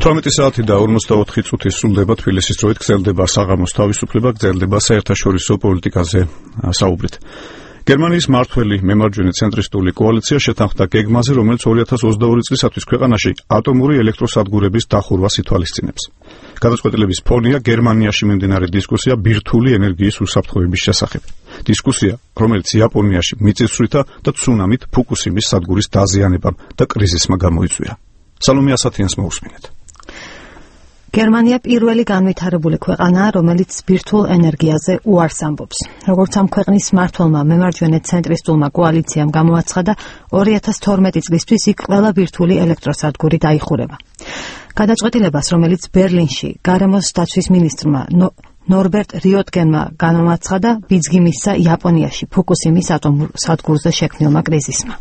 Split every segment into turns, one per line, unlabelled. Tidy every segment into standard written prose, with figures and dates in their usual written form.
18 საათი და 54 წუთი სრულდება თბილისის დროით, გრძელდება საღამოს თავისუფლება, გრძელდება საერთაშორისო პოლიტიკაზე საუბრით. გერმანიის მმართველი მემარჯვენე ცენტრისტული კოალიცია შეთანხმდა გეგმაზე, რომელიც 2022 წლისათვის ქვეყანაში ატომური ელექტროსადგურების დახურვას ითვალისწინებს. გადაწყვეტილების ფონია გერმანიაში მიმდინარე დისკუსია ბირთვული ენერგიის უსაფრთხოების შესახებ. დისკუსია, რომელიც იაპონიაში მიწისძვრითა და ცუნამით ფუკუსიმის სადგურის დაზიანებამ და კრიზისმა გამოიწვია. სალომე ასათიანს მოусმინეთ.
გერმანია პირველი განვითარებული ქვეყანაა, რომელიც ბირთვულ ენერგიაზე უარს ამბობს. როგორც ამ ქვეყნის მმართველმა მემარჯვენე ცენტრისტულმა კოალიციამ გამოაცხადა, 2012 წლისთვის იქ ყველა ბირთვული ელექტროსადგური დაიხურება. გადაწყვეტილებას, რომელიც ბერლინში გარემოს დაცვის მინისტრმა ნორბერტ რიოტგენმა გამოაცხადა, ბიძგი მისცა იაპონიაში ფუკუსიმის ატომურ სადგურზე შექმნილმა კრიზისმა.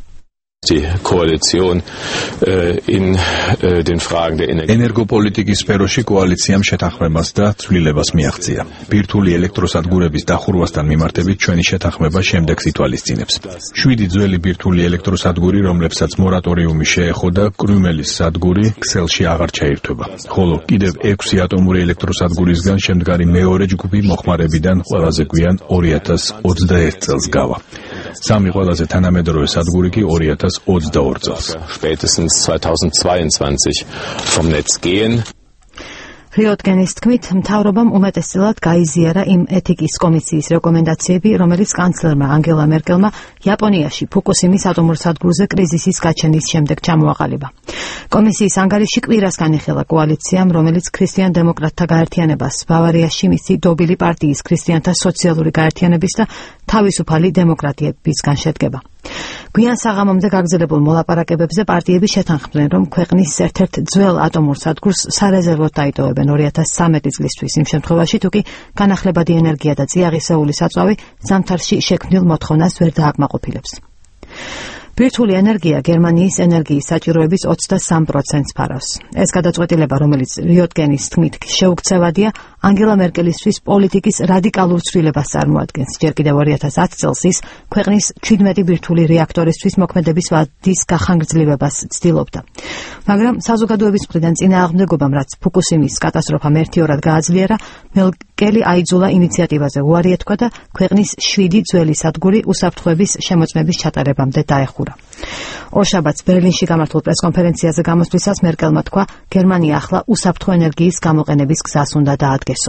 ენერგოპოლიტიკის სფეროში კოალიციამ შეთანხმებას და ცვლილებას მიაღწია. ბირთვული ელექტროსადგურების დახურვასთან მიმართებით ჩვენი შეთანხმება შემდეგს ითვალისწინებს. 7 ძველი ბირთვული ელექტროსადგური, რომლებსაც მორატორიუმი შეეხოდა, კრუმელის სადგური ქსელში აღარ ჩაირთვება. ხოლო კიდევ 6 ატომური ელექტროსადგურისგან შემდგარი მეორე ჯგუფი მოხმარებიდან ყველაზე გვიან 2021 წელს გავა. 3 ყველაზე თანამედროვე სადგური კი 2022 წელს.
Spätestens 2022 vom Netz gehen.
რიოტგენის თქმით, მთავრობამ უმეტესწილად გაიზიარა იმ ეთიკის კომისიის რეკომენდაციები, რომელიც კანცლერმა ანგელა მერკელმა იაპონიაში ფუკუსიმის ატომურ სადგურზე კრიზისის გაჩენის შემდეგ ჩამოაყალიბა. კომისიის ანგარიში კვირას განიხილა კოალიციამ, რომელიც ქრისტიან-დემოკრატთა გაერთიანებას, ბავარიაში მისი დობილი პარტიის ქრისტიანთა სოციალური გაერთიანების და თავისუფალი დემოკრატიებისგან შედგება. გვიან საღამომდე გაგრძელებულ მოლაპარაკებებზე პარტიები შეთანხმდნენ, რომ ქვეყნის ერთ-ერთ ძველ ატომურ სადგურს სარეზერვოდ დაიტოვებენ 2013 წლისთვის, იმ შემთხვევაში, თუ კი განახლებადი ენერგია და წიაღისეული საწვავი ზამთარში შექმნილ მოთხოვნას ვერ დააკმაყოფილებს. ბირთვული ენერგია გერმანიის ენერგიის საჭიროების 23%-ს ფარავს. ეს გადაწყვეტილება, რომელიც რიოტგენის თქმით შეუქცევადია, ანგელა მერკელისთვის პოლიტიკის რადიკალურ ცვლილებას წარმოადგენს. ჯერ კიდევ 2010 წელს ის ქვეყნის 17 ბირთვული რეაქტორისთვის მოქმედების ვადის გახანგრძლივებას ცდილობდა. მაგრამ საზოგადოების მხრიდან წინააღმდეგობამ, რაც ფუკუსიმის კატასტროფამ ერთიორად გააძლიერა, მერკელი აიძულა ინიციატივაზე უარი ეთქვა და ქვეყნის 7 ძველი სადგური უსაფრთხოების შემოწმების ჩატარებამდე დაეხურა. ორშაბათს ბერლინში გამართულ პრესკონფერენციაზე გამოსვლისას მერკელმა თქვა, გერმანია ახლა უსაფრთხო ენერგიის გამოყენების გზას უნდა დაადგესო.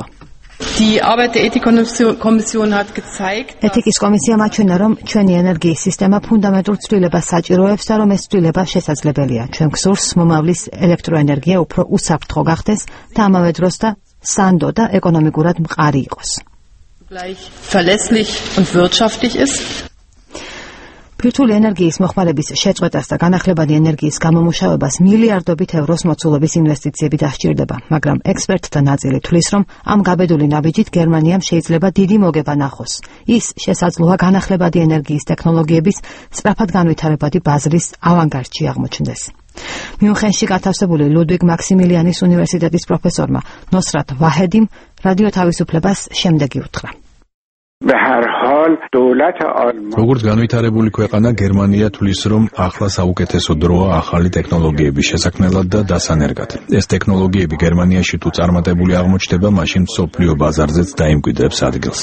ეთიკის კომისიამ აჩვენა, რომ ჩვენი ენერგიის სისტემა ფუნდამენტურ ცვლილებას საჭიროებს და რომ ეს ცვლილება შესაძლებელია. ჩვენ გსურს მომავლის ელექტროენერგია უფრო უსაფრთხო გახდეს და ამავე დროს და სანდო და ეკონომიკურად მყარი იყოს. ბირთვული ენერგიის მოხმარების შეწყვეტას და განახლებადი ენერგიის გამომუშავებას მილიარდობით ევროს მოცულობის ინვესტიციები დასჭირდება, მაგრამ ექსპერტთა ნაწილი თვლის, რომ ამ გაბედული ნაბიჯით გერმანიამ შეიძლება დიდი მოგება ნახოს. ის შესაძლოა განახლებადი ენერგიის ტექნოლოგიების სწრაფად განვითარებადი ბაზრის ავანგარდში აღმოჩნდეს. მიუნხენში გათავსებული ლუდვიგ მაქსიმილიანის უნივერსიტეტის პროფესორმა ნოსრათ ვაჰედიმ რადიო თავისუფლებას შემდეგი უთხრა.
როგორც განვითარებული ქვეყანა, გერმანია თვლის, რომ ახლა საუკეთესო დროა ახალი ტექნოლოგიების შესაქმნელად და დასანერგად. ეს ტექნოლოგიები გერმანიაში თუ წარმატებული აღმოჩნდება, მაშინ მსოფლიო ბაზარზეც დაიმკვიდრებს ადგილს.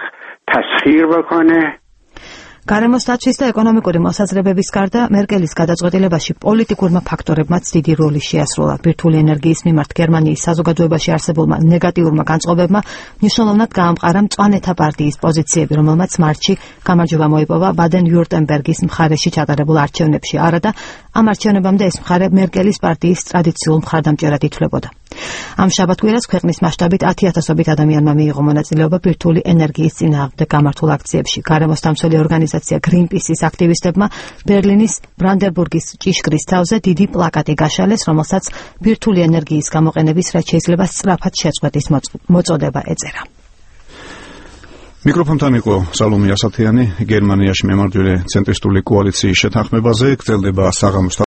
გარემოს დაცვის და ეკონომიკური მოსაზრებების გარდა, მერკელის გადაწყვეტილებაში პოლიტიკურმა ფაქტორებმაც დიდი როლი შეასრულა. ბირთვული ენერგიის მიმართ გერმანიის საზოგადოებაში არსებულმა ნეგატიურმა განწყობებმა მნიშვნელოვნად გაამყარა მწვანეთა პარტიის პოზიციები, რომელმაც მარტში გამარჯვება მოიპოვა ბადენ-ვიურტემბერგის მხარეში ჩატარებულ არჩევნებში. არა და ამ არჩევნებამდე ეს მხარე მერკელის პარტიის ტრადიციულ მხარდამჭერად ითვლებოდა. ამ შაბათ-კვირას ქვეყნის მასშტაბით 10,000-ობით ადამიანმა მიიღო მონაწილეობა ბირთვული ენერგიის წინააღმდეგ გამართულ აქციებში. გარემოს დამცველი ორგანიზაცია გრინპისის აქტივისტებმა ბერლინის ბრანდენბურგის ჭიშკრის თავზე დიდი პლაკატი გაშალეს, რომელსაც ბირთვული ენერგიის გამოყენების რაც შეიძლება სწრაფად შეწყვეტის მოწოდება ეწერა.
მიკროფონთან იყო სალომე ასათიანი. გერმანიაში მემარჯვენე ცენტრისტული კოალიციის შეთანხმებაზე გრძელდება საღამოს